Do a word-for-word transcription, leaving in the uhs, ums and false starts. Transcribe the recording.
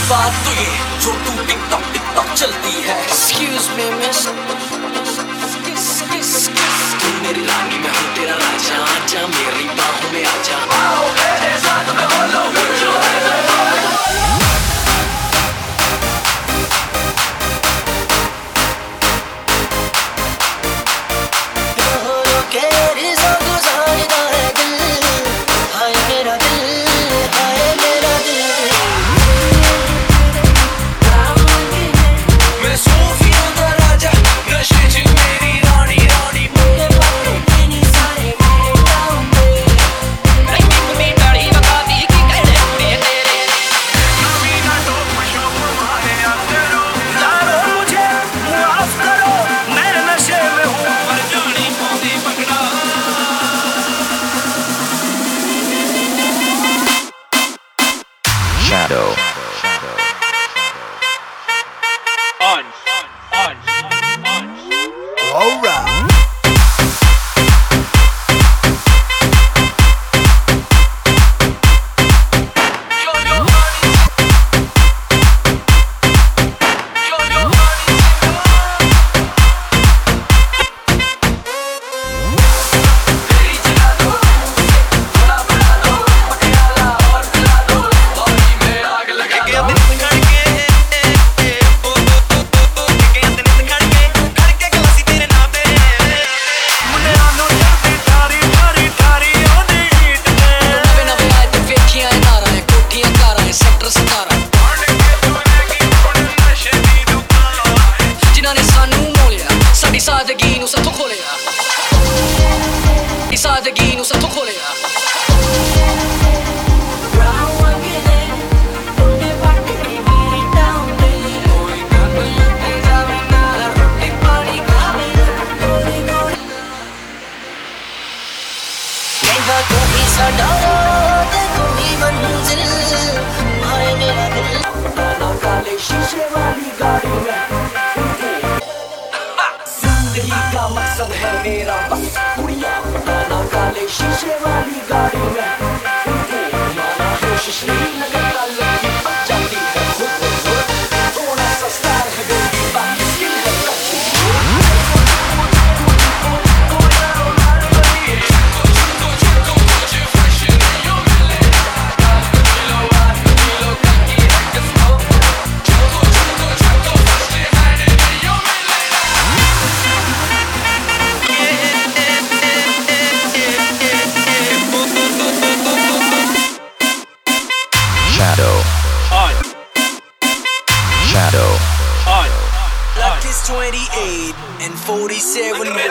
बात तो ये जो तू टिकटॉक टिकटॉक चलती है। Excuse me miss, तू मेरी रानी मैं हूँ तेरा राजा, आजा मेरी बाहों में आजा। आओ मेरे साथ में बोलो जो है Shadow. On, on, on. All right. सादगी नू साथों खोलिया, सादगी नू साथों खोलिया। तू ही साडा ते तू ही मंजिल, हाय मेरा दिल काला काले शीशे वाली गाड़ी में। का मकसद है मेरा बस कुड़िया काला काले शीशे वाली गाड़ी में। माना है श्रीनगर का लड़की बच जाती है खुद ब खुद, थोड़ा सा स्टाइल है बेबी बाकी स्किन है कच्ची। Shadow. On. Shadow. On. Luck is twenty-eight and forty-seven.